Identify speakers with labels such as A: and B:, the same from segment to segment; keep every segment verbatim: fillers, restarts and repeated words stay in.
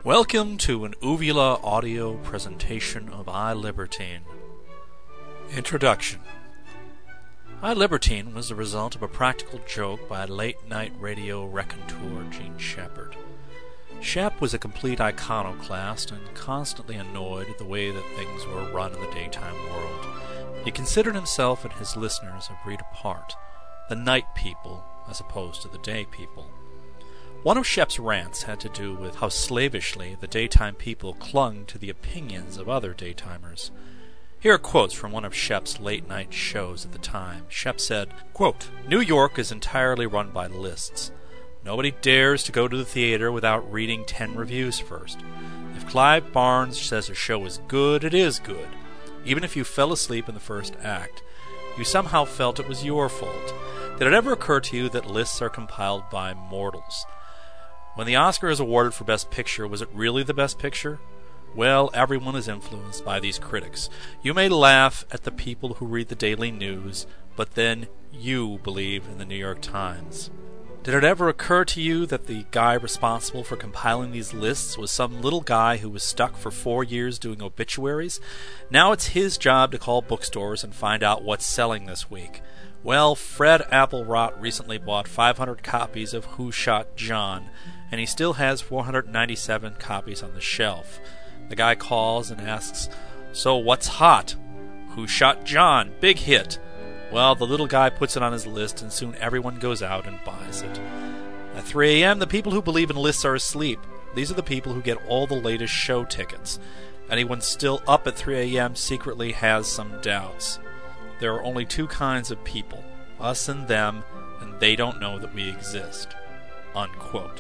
A: Welcome to an Uvula audio presentation of I, Libertine. Introduction. I, Libertine was the result of a practical joke by late-night radio raconteur Jean Shepherd. Shep was a complete iconoclast and constantly annoyed at the way that things were run in the daytime world. He considered himself and his listeners a breed apart, the night people as opposed to the day people. One of Shep's rants had to do with how slavishly the daytime people clung to the opinions of other daytimers. Here are quotes from one of Shep's late-night shows at the time. Shep said, quote, "New York is entirely run by lists. Nobody dares to go to the theater without reading ten reviews first. If Clive Barnes says a show is good, it is good. Even if you fell asleep in the first act, you somehow felt it was your fault. Did it ever occur to you that lists are compiled by mortals? When the Oscar is awarded for Best Picture, was it really the Best Picture? Well, everyone is influenced by these critics. You may laugh at the people who read the Daily News, but then you believe in the New York Times. Did it ever occur to you that the guy responsible for compiling these lists was some little guy who was stuck for four years doing obituaries? Now it's his job to call bookstores and find out what's selling this week. Well, Fred Applerot recently bought five hundred copies of Who Shot John, and he still has four hundred ninety-seven copies on the shelf. The guy calls and asks, "So what's hot?" "Who Shot John? Big hit." Well, the little guy puts it on his list, and soon everyone goes out and buys it. At three a.m., the people who believe in lists are asleep. These are the people who get all the latest show tickets. Anyone still up at three a.m. secretly has some doubts. There are only two kinds of people, us and them, and they don't know that we exist. Unquote.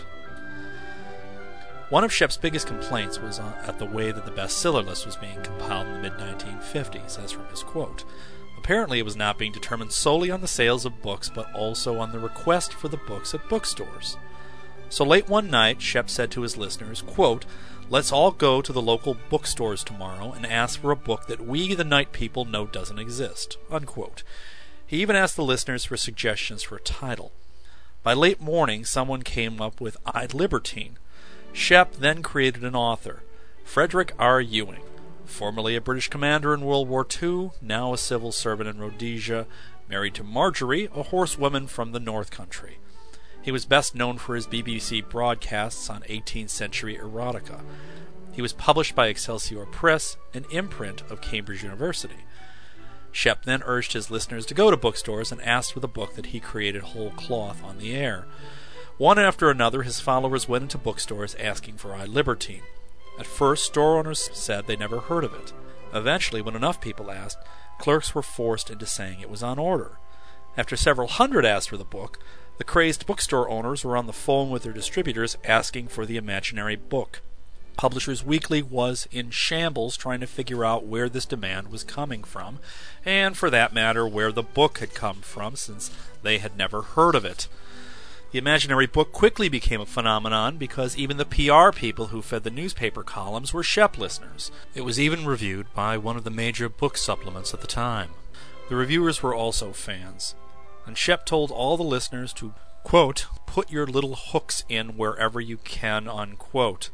A: One of Shep's biggest complaints was at the way that the bestseller list was being compiled in the mid nineteen fifties, as from his quote. Apparently it was not being determined solely on the sales of books, but also on the request for the books at bookstores. So late one night, Shep said to his listeners, quote, "Let's all go to the local bookstores tomorrow and ask for a book that we, the night people, know doesn't exist." Unquote. He even asked the listeners for suggestions for a title. By late morning, someone came up with I, Libertine. Shep then created an author, Frederick R. Ewing, formerly a British commander in World War Two, now a civil servant in Rhodesia, married to Marjorie, a horsewoman from the North Country. He was best known for his B B C broadcasts on eighteenth century erotica. He was published by Excelsior Press, an imprint of Cambridge University. Shep then urged his listeners to go to bookstores and ask for the book that he created whole cloth on the air. One after another, his followers went into bookstores asking for I, Libertine. At first, store owners said they never heard of it. Eventually, when enough people asked, clerks were forced into saying it was on order. After several hundred asked for the book, the crazed bookstore owners were on the phone with their distributors asking for the imaginary book. Publishers Weekly was in shambles trying to figure out where this demand was coming from, and for that matter, where the book had come from, since they had never heard of it. The imaginary book quickly became a phenomenon because even the P R people who fed the newspaper columns were Shep listeners. It was even reviewed by one of the major book supplements at the time. The reviewers were also fans, and Shep told all the listeners to, quote, "put your little hooks in wherever you can," unquote.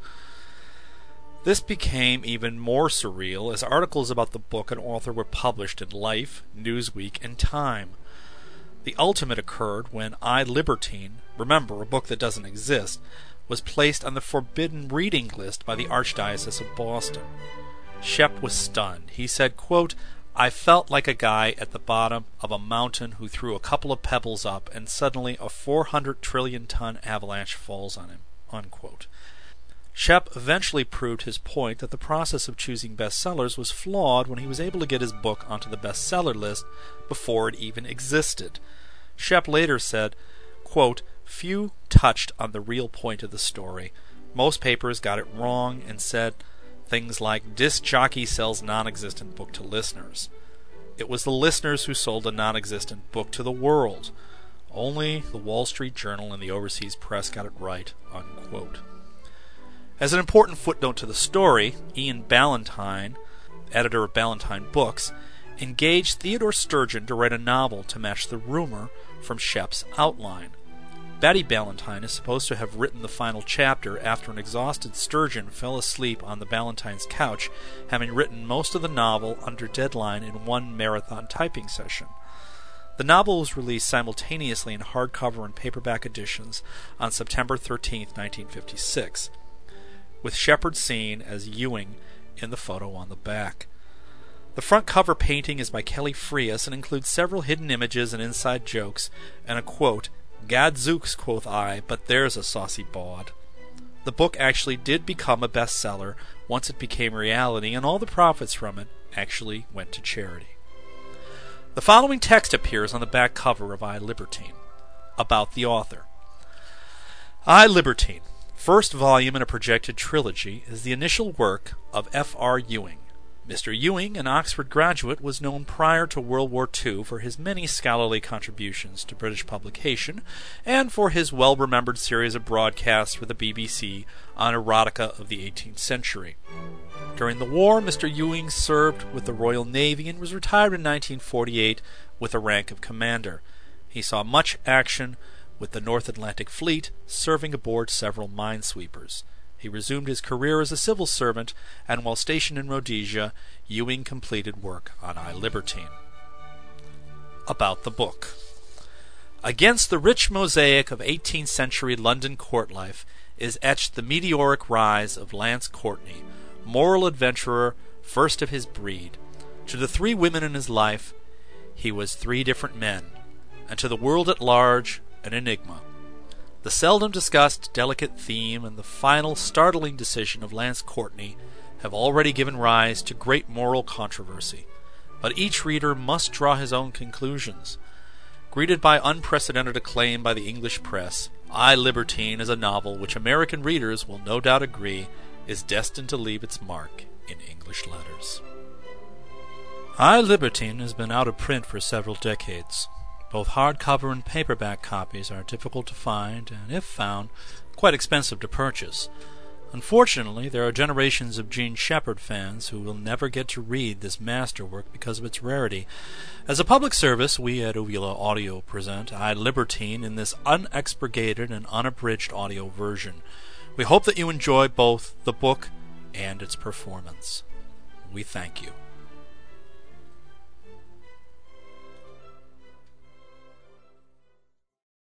A: This became even more surreal as articles about the book and author were published in Life, Newsweek, and Time. The ultimate occurred when I, Libertine, remember, a book that doesn't exist, was placed on the forbidden reading list by the Archdiocese of Boston. Shep was stunned. He said, quote, "I felt like a guy at the bottom of a mountain who threw a couple of pebbles up and suddenly a four hundred trillion ton avalanche falls on him." Unquote. Shep eventually proved his point that the process of choosing bestsellers was flawed when he was able to get his book onto the bestseller list before it even existed. Shep later said, quote, "Few touched on the real point of the story. Most papers got it wrong and said things like, 'Disc jockey sells non-existent book to listeners.' It was the listeners who sold a non-existent book to the world. Only the Wall Street Journal and the overseas press got it right." Unquote. As an important footnote to the story, Ian Ballantine, editor of Ballantine Books, engaged Theodore Sturgeon to write a novel to match the rumor from Shep's outline. Betty Ballantine is supposed to have written the final chapter after an exhausted Sturgeon fell asleep on the Ballantine's couch, having written most of the novel under deadline in one marathon typing session. The novel was released simultaneously in hardcover and paperback editions on September thirteenth, nineteen fifty-six, with Shepard seen as Ewing in the photo on the back. The front cover painting is by Kelly Frias and includes several hidden images and inside jokes, and a quote, "Gadzooks, quoth I, but there's a saucy bawd." The book actually did become a bestseller once it became reality, and all the profits from it actually went to charity. The following text appears on the back cover of I, Libertine. About the author. I, Libertine, first volume in a projected trilogy, is the initial work of F R Ewing. Mister Ewing, an Oxford graduate, was known prior to World War Two for his many scholarly contributions to British publication and for his well-remembered series of broadcasts for the B B C on erotica of the eighteenth century. During the war, Mister Ewing served with the Royal Navy and was retired in nineteen forty-eight with the rank of commander. He saw much action with the North Atlantic Fleet, serving aboard several minesweepers. He resumed his career as a civil servant, and while stationed in Rhodesia, Ewing completed work on I, Libertine. About the book. Against the rich mosaic of eighteenth century London court life is etched the meteoric rise of Lance Courtney, moral adventurer, first of his breed. To the three women in his life, he was three different men, and to the world at large, an enigma. The seldom discussed delicate theme and the final startling decision of Lance Courtney have already given rise to great moral controversy, but each reader must draw his own conclusions. Greeted by unprecedented acclaim by the English press, I, Libertine is a novel which American readers will no doubt agree is destined to leave its mark in English letters. I, Libertine has been out of print for several decades. Both hardcover and paperback copies are difficult to find, and if found, quite expensive to purchase. Unfortunately, there are generations of Jean Shepherd fans who will never get to read this masterwork because of its rarity. As a public service, we at Uvula Audio present I, Libertine in this unexpurgated and unabridged audio version. We hope that you enjoy both the book and its performance. We thank you.